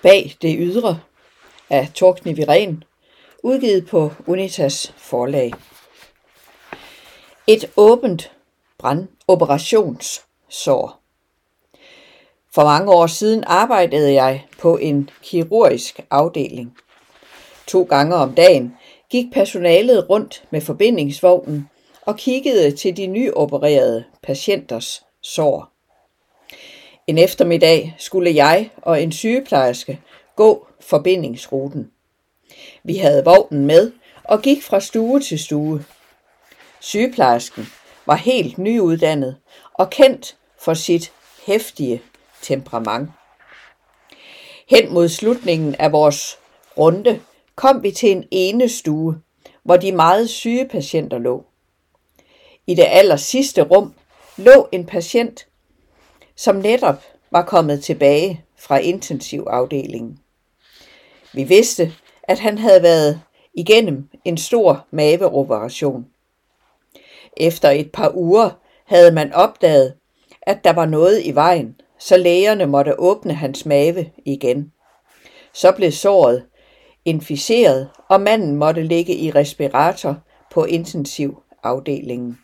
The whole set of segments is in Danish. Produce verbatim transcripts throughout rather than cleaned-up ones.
Bag det ydre af Torgny Wirén, udgivet på Unitas forlag. Et åbent brandoperationsår. For mange år siden arbejdede jeg på en kirurgisk afdeling. To gange om dagen gik personalet rundt med forbindingsvognen og kiggede til de nyopererede patienters sår. En eftermiddag skulle jeg og en sygeplejerske gå forbindingsruten. Vi havde vognen med og gik fra stue til stue. Sygeplejersken var helt nyuddannet og kendt for sit heftige temperament. Hen mod slutningen af vores runde kom vi til en ene stue, hvor de meget syge patienter lå. I det aller sidste rum lå en patient, som netop var kommet tilbage fra intensivafdelingen. Vi vidste, at han havde været igennem en stor maveoperation. Efter et par uger havde man opdaget, at der var noget i vejen, så lægerne måtte åbne hans mave igen. Så blev såret inficeret, og manden måtte ligge i respirator på intensivafdelingen.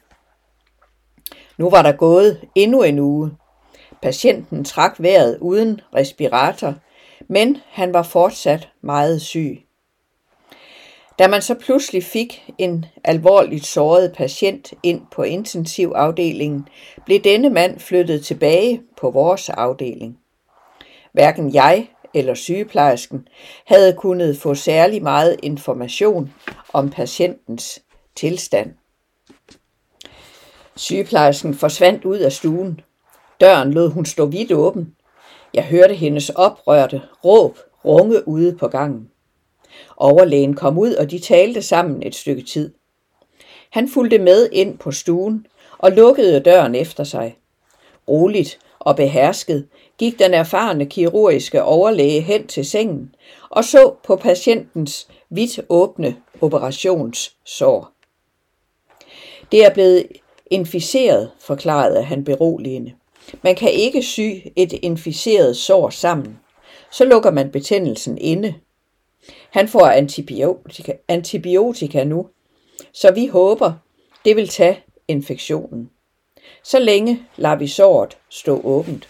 Nu var der gået endnu en uge. Patienten trak vejret uden respirator, men han var fortsat meget syg. Da man så pludselig fik en alvorligt såret patient ind på intensivafdelingen, blev denne mand flyttet tilbage på vores afdeling. Hverken jeg eller sygeplejersken havde kunnet få særlig meget information om patientens tilstand. Sygeplejersken forsvandt ud af stuen. Døren lod hun stå vidt åben. Jeg hørte hendes oprørte råb runge ude på gangen. Overlægen kom ud, og de talte sammen et stykke tid. Han fulgte med ind på stuen og lukkede døren efter sig. Roligt og behersket gik den erfarne kirurgiske overlæge hen til sengen og så på patientens vidt åbne operationssår. Det er blevet inficeret, forklarede han beroligende. Man kan ikke sy et inficeret sår sammen. Så lukker man betændelsen inde. Han får antibiotika, antibiotika nu, så vi håber, det vil tage infektionen. Så længe lader vi såret stå åbent.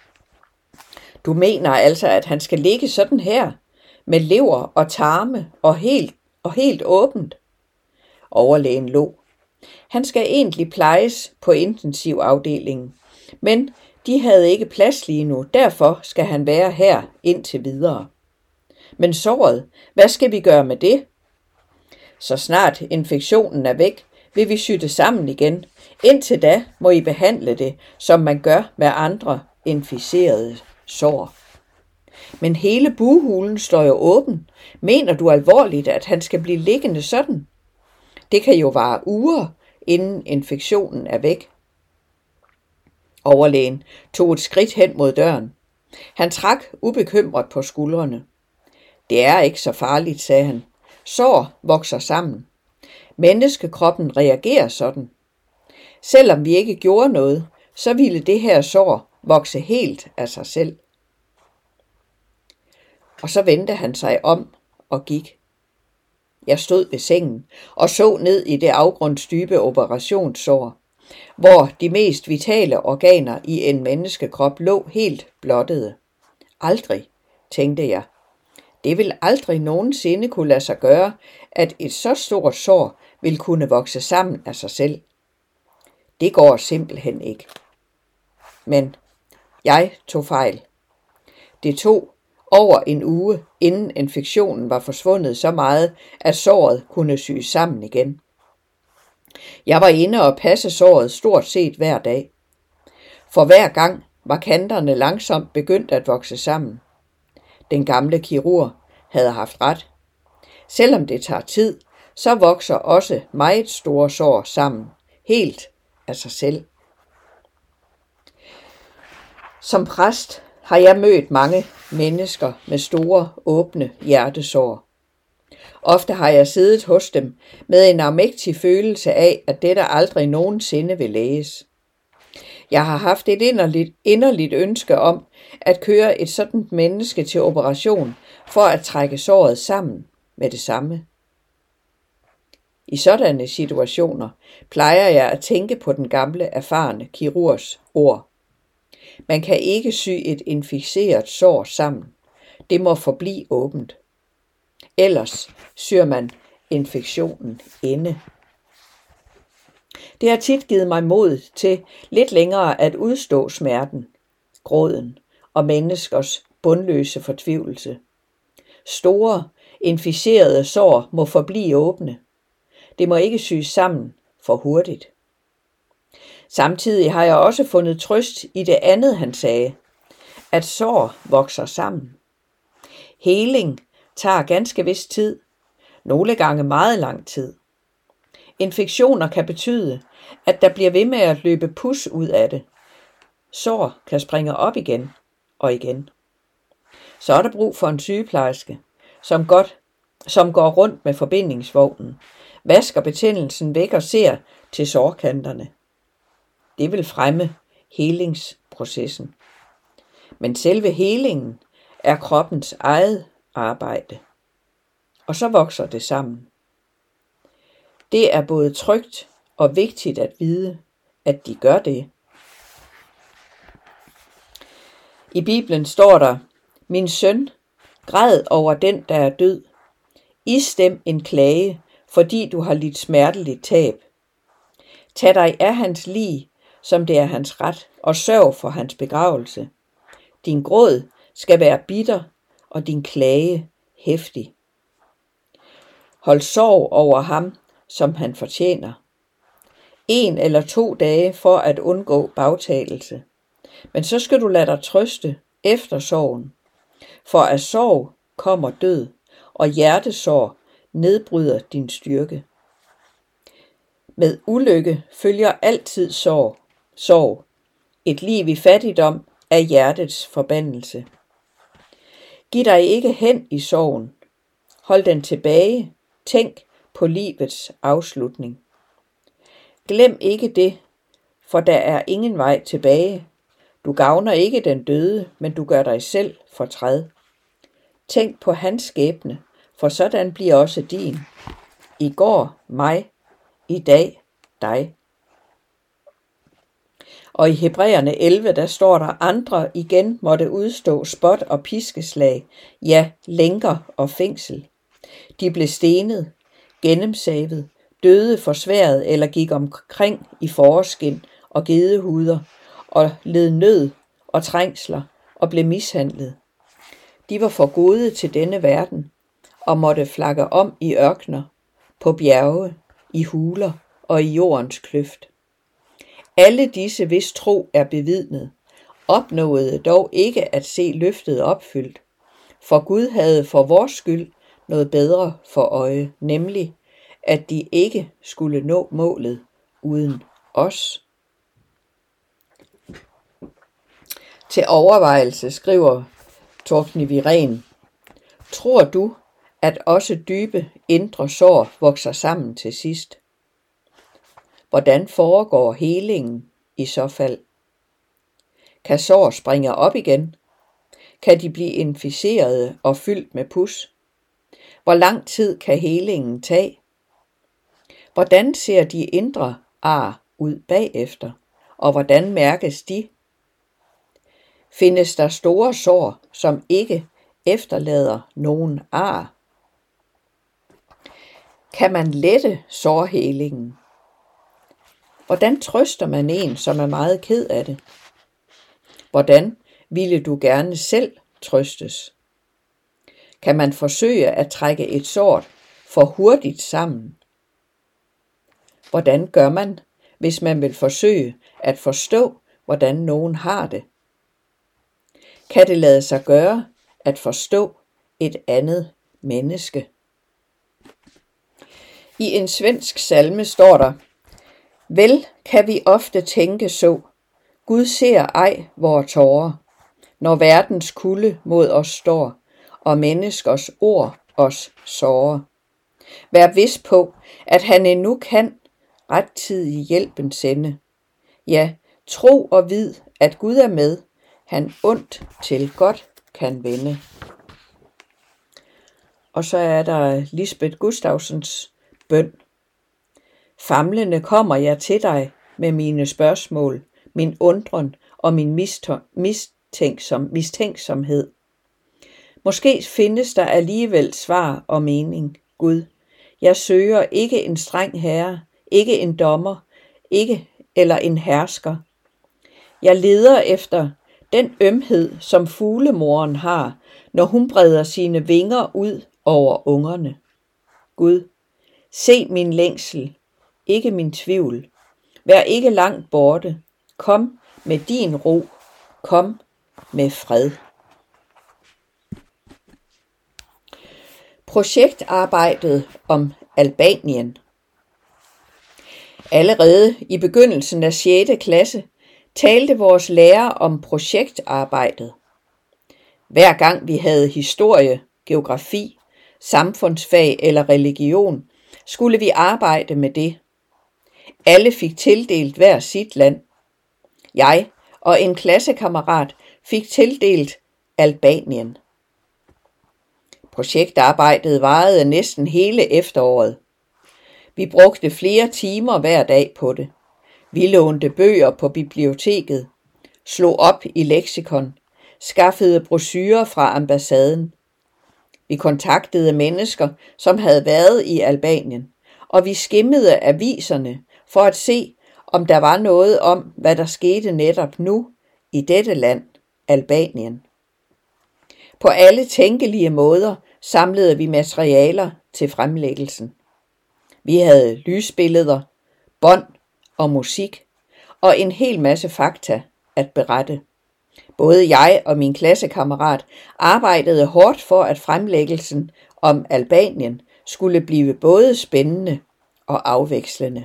Du mener altså, at han skal ligge sådan her, med lever og tarme og helt, og helt åbent? Overlægen lå. Han skal egentlig plejes på intensivafdelingen, men de havde ikke plads lige nu, derfor skal han være her indtil videre. Men såret, hvad skal vi gøre med det? Så snart infektionen er væk, vil vi sy det sammen igen. Indtil da må I behandle det, som man gør med andre inficerede sår. Men hele bughulen står jo åben. Mener du alvorligt, at han skal blive liggende sådan? Det kan jo vare uger, inden infektionen er væk. Overlægen tog et skridt hen mod døren. Han trak ubekymret på skuldrene. Det er ikke så farligt, sagde han. Sår vokser sammen. Menneskekroppen reagerer sådan. Selvom vi ikke gjorde noget, så ville det her sår vokse helt af sig selv. Og så vendte han sig om og gik. Jeg stod ved sengen og så ned i det afgrundsdybe operationssår, hvor de mest vitale organer i en menneskekrop lå helt blottede. Aldrig, tænkte jeg. Det vil aldrig nogensinde kunne lade sig gøre, at et så stort sår vil kunne vokse sammen af sig selv. Det går simpelthen ikke. Men jeg tog fejl. Det tog over en uge, inden infektionen var forsvundet så meget, at såret kunne syes sammen igen. Jeg var inde og passe såret stort set hver dag. For hver gang var kanterne langsomt begyndt at vokse sammen. Den gamle kirurg havde haft ret. Selvom det tager tid, så vokser også meget store sår sammen, helt af sig selv. Som præst har jeg mødt mange mennesker med store, åbne hjertesår. Ofte har jeg siddet hos dem med en afmægtig følelse af, at dette aldrig nogensinde vil læges. Jeg har haft et inderligt, inderligt ønske om, at køre et sådan menneske til operation for at trække såret sammen med det samme. I sådanne situationer plejer jeg at tænke på den gamle, erfarne kirurgs ord. Man kan ikke sy et inficeret sår sammen. Det må forblive åbent. Ellers syr man infektionen inde. Det har tit givet mig mod til lidt længere at udstå smerten, gråden og menneskers bundløse fortvivlelse. Store, inficerede sår må forblive åbne. Det må ikke syes sammen for hurtigt. Samtidig har jeg også fundet trøst i det andet, han sagde, at sår vokser sammen. Heling tager ganske vist tid, nogle gange meget lang tid. Infektioner kan betyde, at der bliver ved med at løbe pus ud af det. Sår kan springe op igen og igen. Så er der brug for en sygeplejerske, som, godt, som går rundt med forbindingsvognen, vasker betændelsen væk og ser til sårkanterne. Det vil fremme helingsprocessen. Men selve helingen er kroppens eget arbejde. Og så vokser det sammen. Det er både trygt og vigtigt at vide, at de gør det. I Bibelen står der, min søn, græd over den, der er død. Istem en klage, fordi du har lidt smerteligt tab. Tag dig af hans lig, som det er hans ret, og sørg for hans begravelse. Din gråd skal være bitter, og din klage heftig. Hold sorg over ham, som han fortjener. En eller to dage for at undgå bagtagelse. Men så skal du lade dig trøste efter sorgen. For af sorg kommer død, og hjertesorg nedbryder din styrke. Med ulykke følger altid sorg. Sorg. Et liv i fattigdom er hjertets forbandelse. Giv dig ikke hen i sorgen. Hold den tilbage. Tænk på livets afslutning. Glem ikke det, for der er ingen vej tilbage. Du gavner ikke den døde, men du gør dig selv fortræd. Tænk på hans skæbne, for sådan bliver også din. I går mig, i dag dig. Og i Hebræerne elleve, der står der, andre igen måtte udstå spot og piskeslag, ja, lænker og fængsel. De blev stenet, gennemsavet, døde forsværet eller gik omkring i foreskin og gedehuder og led nød og trængsler og blev mishandlet. De var for gode til denne verden og måtte flakke om i ørkner, på bjerge, i huler og i jordens kløft. Alle disse, hvis tro er bevidnet, opnåede dog ikke at se løftet opfyldt, for Gud havde for vores skyld noget bedre for øje, nemlig at de ikke skulle nå målet uden os. Til overvejelse skriver Torgny Viren, tror du, at også dybe indre sår vokser sammen til sidst? Hvordan foregår helingen i så fald? Kan sår springe op igen? Kan de blive inficerede og fyldt med pus? Hvor lang tid kan helingen tage? Hvordan ser de indre ar ud bagefter, og hvordan mærkes de? Findes der store sår, som ikke efterlader nogen ar? Kan man lette sårhelingen? Hvordan trøster man en, som er meget ked af det? Hvordan ville du gerne selv trøstes? Kan man forsøge at trække et sår for hurtigt sammen? Hvordan gør man, hvis man vil forsøge at forstå, hvordan nogen har det? Kan det lade sig gøre at forstå et andet menneske? I en svensk salme står der, vel kan vi ofte tænke så, Gud ser ej vore tårer, når verdens kulde mod os står, og menneskers ord os sårer. Vær vis på, at han endnu kan rettidig hjælpen sende. Ja, tro og vid, at Gud er med, han ondt til godt kan vende. Og så er der Lisbeth Gustavsens bøn. Famlende kommer jeg til dig med mine spørgsmål, min undren og min mistænksom, mistænksomhed. Måske findes der alligevel svar og mening, Gud. Jeg søger ikke en streng herre, ikke en dommer, ikke eller en hersker. Jeg leder efter den ømhed, som fuglemoren har, når hun breder sine vinger ud over ungerne. Gud, se min længsel, ikke min tvivl. Vær ikke langt borte. Kom med din ro. Kom med fred. Projektarbejdet om Albanien. Allerede i begyndelsen af sjette klasse talte vores lærer om projektarbejdet. Hver gang vi havde historie, geografi, samfundsfag eller religion, skulle vi arbejde med det. Alle fik tildelt hver sit land. Jeg og en klassekammerat fik tildelt Albanien. Projektarbejdet varede næsten hele efteråret. Vi brugte flere timer hver dag på det. Vi lånte bøger på biblioteket, slog op i leksikon, skaffede brochurer fra ambassaden. Vi kontaktede mennesker, som havde været i Albanien, og vi skimmede aviserne for at se, om der var noget om, hvad der skete netop nu i dette land, Albanien. På alle tænkelige måder samlede vi materialer til fremlæggelsen. Vi havde lysbilleder, bånd og musik, og en hel masse fakta at berette. Både jeg og min klassekammerat arbejdede hårdt for, at fremlæggelsen om Albanien skulle blive både spændende og afvekslende.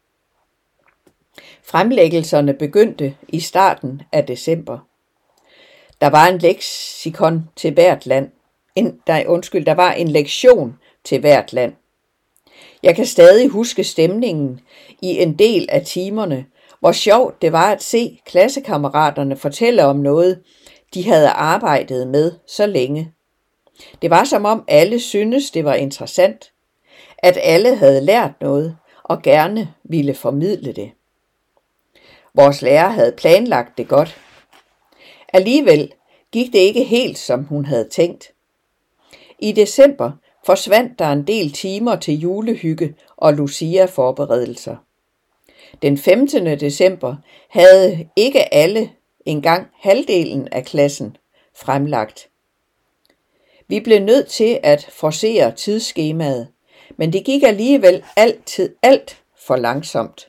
Fremlæggelserne begyndte i starten af december. Der var en leksikon til hvert land. En, der, undskyld, der var en lektion til hvert land. Jeg kan stadig huske stemningen i en del af timerne, hvor sjovt det var at se klassekammeraterne fortælle om noget, de havde arbejdet med så længe. Det var som om alle syntes, det var interessant, at alle havde lært noget og gerne ville formidle det. Vores lærer havde planlagt det godt. Alligevel gik det ikke helt, som hun havde tænkt. I december forsvandt der en del timer til julehygge og Lucia-forberedelser. Den femtende december havde ikke alle, engang halvdelen af klassen, fremlagt. Vi blev nødt til at forcere tidsskemaet, men det gik alligevel altid alt for langsomt.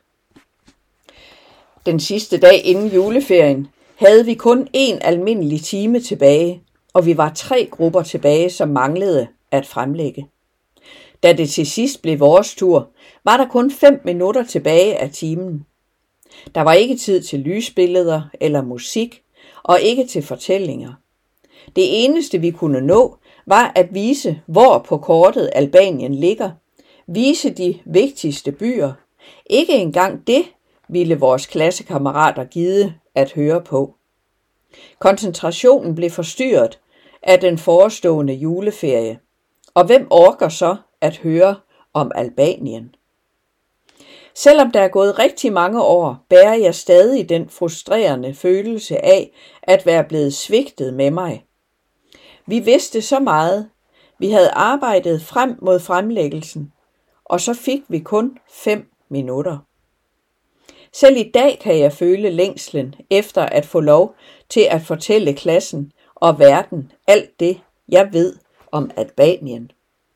Den sidste dag inden juleferien havde vi kun én almindelig time tilbage, og vi var tre grupper tilbage, som manglede at fremlægge. Da det til sidst blev vores tur, var der kun fem minutter tilbage af timen. Der var ikke tid til lysbilleder eller musik, og ikke til fortællinger. Det eneste vi kunne nå, var at vise, hvor på kortet Albanien ligger, vise de vigtigste byer. Ikke engang det ville vores klassekammerater gide at høre på. Koncentrationen blev forstyrret af den forestående juleferie, og hvem orker så at høre om Albanien? Selvom der er gået rigtig mange år, bærer jeg stadig den frustrerende følelse af at være blevet svigtet med mig. Vi vidste så meget, vi havde arbejdet frem mod fremlæggelsen, og så fik vi kun fem minutter. Selv i dag kan jeg føle længslen efter at få lov til at fortælle klassen og verden alt det, jeg ved om Albanien.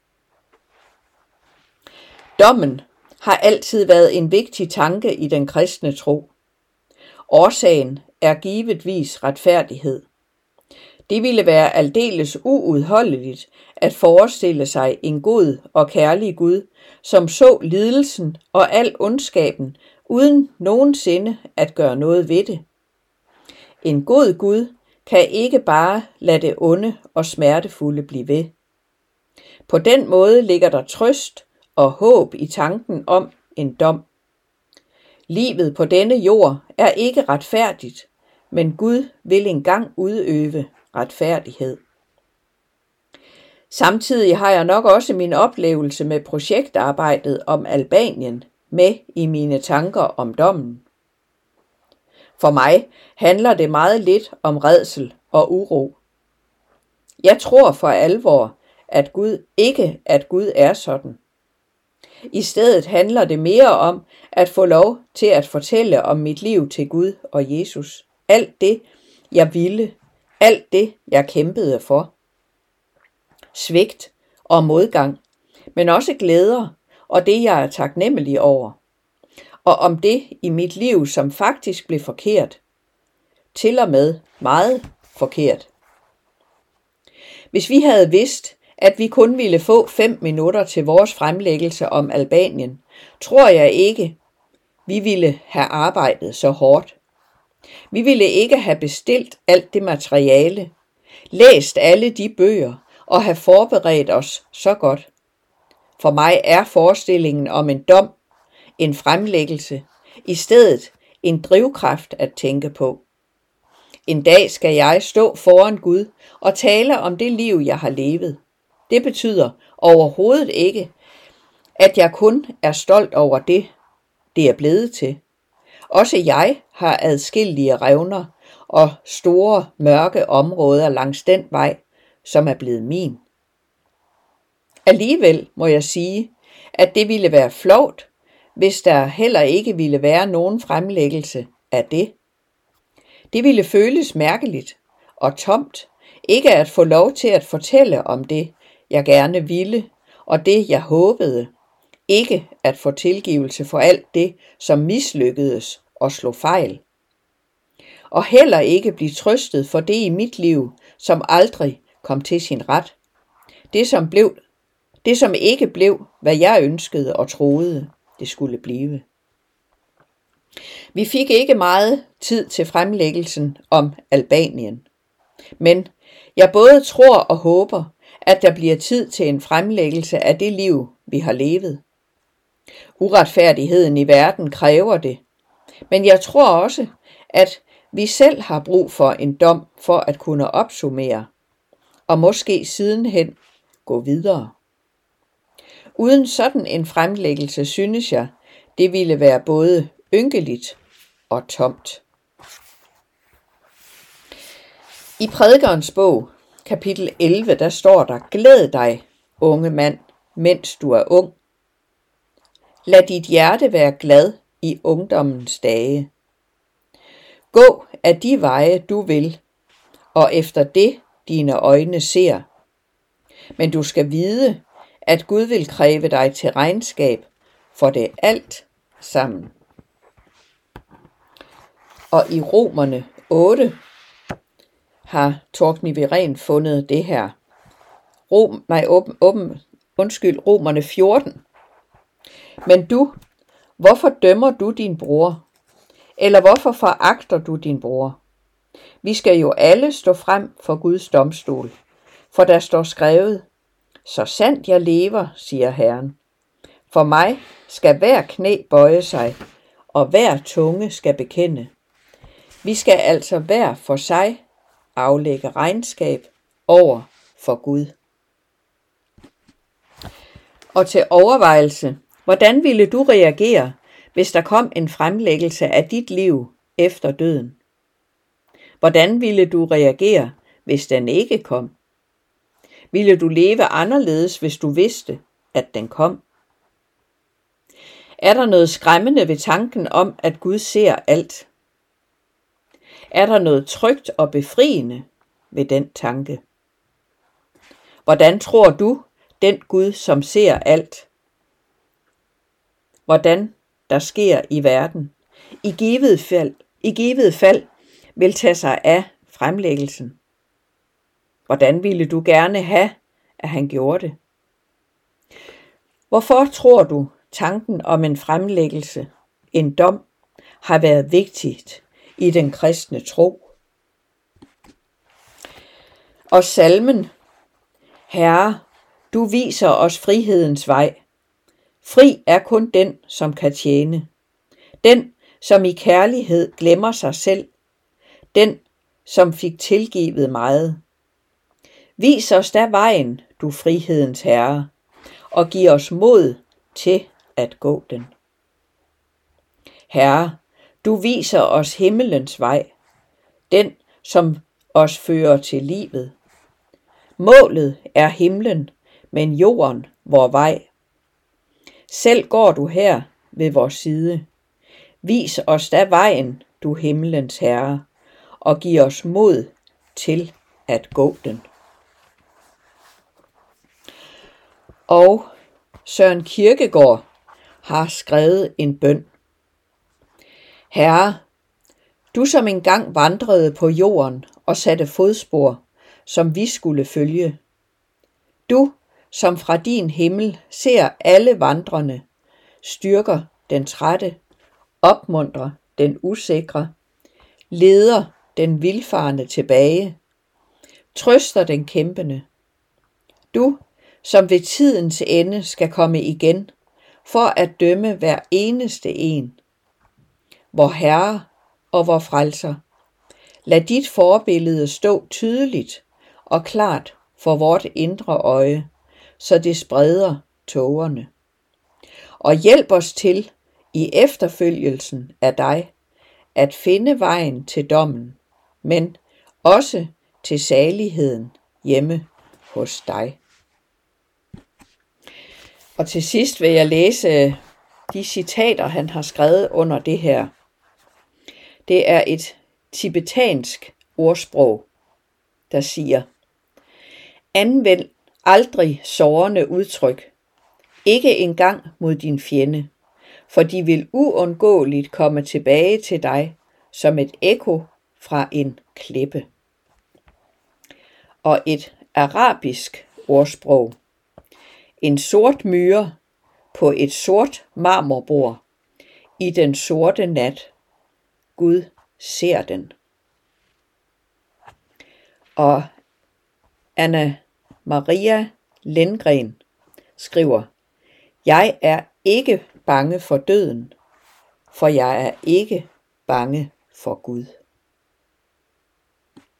Dommen har altid været en vigtig tanke i den kristne tro. Årsagen er givetvis retfærdighed. Det ville være aldeles uudholdeligt at forestille sig en god og kærlig Gud, som så lidelsen og al ondskaben, uden nogensinde at gøre noget ved det. En god Gud kan ikke bare lade det onde og smertefulde blive ved. På den måde ligger der trøst og håb i tanken om en dom. Livet på denne jord er ikke retfærdigt, men Gud vil engang udøve retfærdighed. Samtidig har jeg nok også min oplevelse med projektarbejdet om Albanien med i mine tanker om dommen. For mig handler det meget lidt om rædsel og uro. Jeg tror for alvor, at Gud ikke at Gud er sådan. I stedet handler det mere om at få lov til at fortælle om mit liv til Gud og Jesus. Alt det, jeg ville, alt det, jeg kæmpede for. Svigt og modgang, men også glæder og det, jeg er taknemmelig over. Og om det i mit liv, som faktisk blev forkert. Til og med meget forkert. Hvis vi havde vidst, at vi kun ville få fem minutter til vores fremlæggelse om Albanien, tror jeg ikke, vi ville have arbejdet så hårdt. Vi ville ikke have bestilt alt det materiale, læst alle de bøger og have forberedt os så godt. For mig er forestillingen om en dom, en fremlæggelse, i stedet en drivkraft at tænke på. En dag skal jeg stå foran Gud og tale om det liv, jeg har levet. Det betyder overhovedet ikke, at jeg kun er stolt over det, det er blevet til. Også jeg har adskillige revner og store mørke områder langs den vej, som er blevet min. Alligevel må jeg sige, at det ville være flovt, hvis der heller ikke ville være nogen fremlæggelse af det. Det ville føles mærkeligt og tomt, ikke at få lov til at fortælle om det, jeg gerne ville, og det, jeg håbede. Ikke at få tilgivelse for alt det, som mislykkedes og slog fejl. Og heller ikke blive trøstet for det i mit liv, som aldrig kom til sin ret. Det, som blev, det, som ikke blev, hvad jeg ønskede og troede, det skulle blive. Vi fik ikke meget tid til fremlæggelsen om Albanien. Men jeg både tror og håber, at der bliver tid til en fremlæggelse af det liv, vi har levet. Uretfærdigheden i verden kræver det, men jeg tror også, at vi selv har brug for en dom for at kunne opsummere, og måske sidenhen gå videre. Uden sådan en fremlæggelse synes jeg, det ville være både ynkeligt og tomt. I Prædikerens bog, kapitel elleve, der står der: Glæd dig, unge mand, mens du er ung. Lad dit hjerte være glad i ungdommens dage. Gå af de veje, du vil, og efter det dine øjne ser. Men du skal vide, at Gud vil kræve dig til regnskab for det alt sammen. Og i Romerne otte har Torgny Viren fundet det her. Rom, nej, åben, åben, undskyld, Romerne fjorten. Men du, hvorfor dømmer du din bror? Eller hvorfor foragter du din bror? Vi skal jo alle stå frem for Guds domstol, for der står skrevet: Så sandt jeg lever, siger Herren. For mig skal hver knæ bøje sig, og hver tunge skal bekende. Vi skal altså hver for sig aflægge regnskab over for Gud. Og til overvejelse, hvordan ville du reagere, hvis der kom en fremlæggelse af dit liv efter døden? Hvordan ville du reagere, hvis den ikke kom? Ville du leve anderledes, hvis du vidste, at den kom? Er der noget skræmmende ved tanken om, at Gud ser alt? Er der noget trygt og befriende ved den tanke? Hvordan tror du, den Gud, som ser alt, hvordan der sker i verden, i givet fald, i givet fald vil tage sig af fremlæggelsen? Hvordan ville du gerne have, at han gjorde det? Hvorfor tror du, tanken om en fremlæggelse, en dom, har været vigtigt i den kristne tro? Og salmen: Herre, du viser os frihedens vej. Fri er kun den, som kan tjene. Den, som i kærlighed glemmer sig selv. den, som fik tilgivet meget. Vis os da vejen, du frihedens herre, og giv os mod til at gå den. Herre, du viser os himmelens vej, den, som os fører til livet. Målet er himlen, men jorden vor vej. Selv går du her ved vor side. Vis os da vejen, du himmelens herre, og giv os mod til at gå den. Og Søren Kierkegaard har skrevet en bøn. Herre, du som engang vandrede på jorden og satte fodspor, som vi skulle følge. Du, som fra din himmel ser alle vandrende, styrker den trætte, opmuntrer den usikre, leder den vildfarne tilbage, trøster den kæmpende. Du, som ved tidens ende skal komme igen, for at dømme hver eneste en. Vor Herre og vor Frelser, lad dit forbillede stå tydeligt og klart for vort indre øje, så det spreder tågerne. Og hjælp os til, i efterfølgelsen af dig, at finde vejen til dommen, men også til saligheden hjemme hos dig. Og til sidst vil jeg læse de citater, han har skrevet under det her. Det er et tibetansk ordsprog, der siger: anvend aldrig sårende udtryk, ikke engang mod din fjende, for de vil uundgåeligt komme tilbage til dig som et ekko fra en klippe. Og et arabisk ordsprog: en sort myre på et sort marmorbord i den sorte nat. Gud ser den. Og Anna Maria Lindgren skriver: jeg er ikke bange for døden, for jeg er ikke bange for Gud.